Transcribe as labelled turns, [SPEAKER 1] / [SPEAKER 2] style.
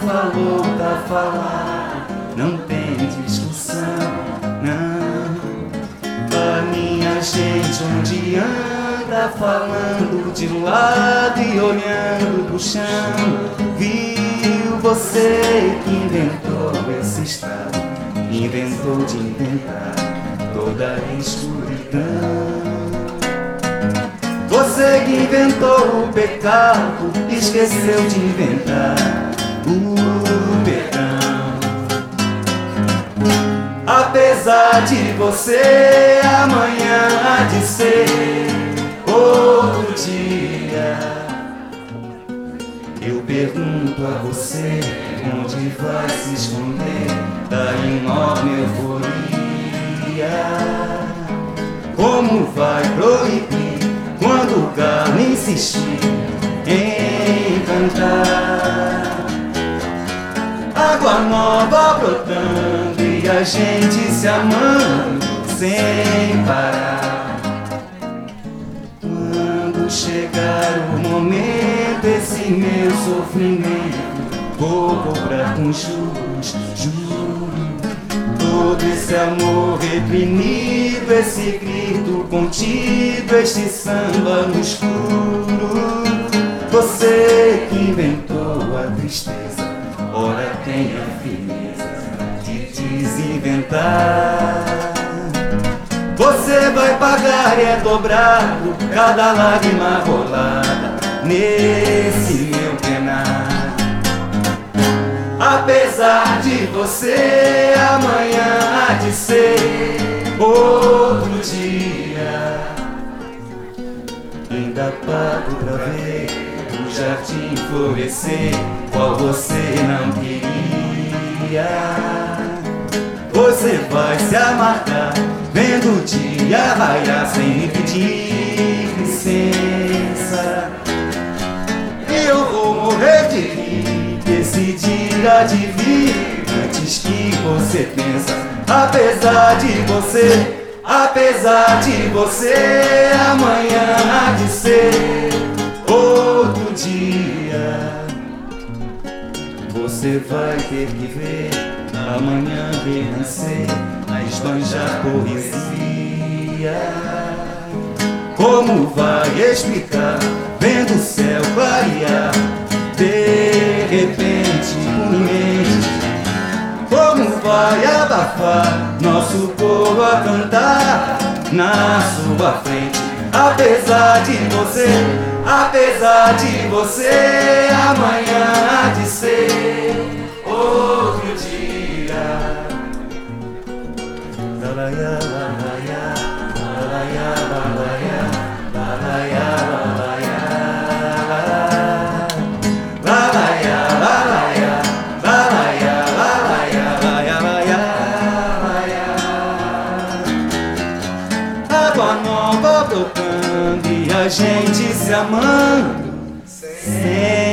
[SPEAKER 1] falou, tá falado, não tem discussão, não. A minha gente onde anda falando de um lado e olhando pro chão. Viu você que inventou esse estado, inventou de inventar toda a escuridão. Você que inventou o pecado, esqueceu de inventar o perdão. Apesar de você, amanhã há de ser outro dia. Eu pergunto a você, onde vai se esconder da enorme euforia? Como vai proibir quando o galo insistir em cantar? Água nova brotando e a gente se amando sem parar. Quando chegar o momento, esse meu sofrimento vou cobrar com juros, juro. Todo esse amor reprimido, esse grito contido, este samba no escuro. Você que inventou a tristeza, ora tem a firmeza de desinventar. Você vai pagar e é dobrado cada lágrima rolada nesse meu penar. Apesar de você, amanhã há de ser outro dia. Ainda pago pra ver o jardim florescer, qual você não queria. Você vai se amargar vendo o dia raiar sem pedir licença. Eu vou morrer de rir, esse dia de vir antes que você pensa. Apesar de você, amanhã há de ser outro dia. Você vai ter que ver amanhã renascer a esbanjar poesia. Como vai explicar vendo o céu clarear de repente com mente? Como vai abafar nosso povo a cantar na sua frente? Apesar de você, amanhã há de ser outro dia. Lalaiá, lalaiá, lalaiá, lalaiá, lalaiá, lalaiá, lalaiá, lalaiá, lalaiá, lalaiá, lalaiá. Água nova brotando e a gente se amando sem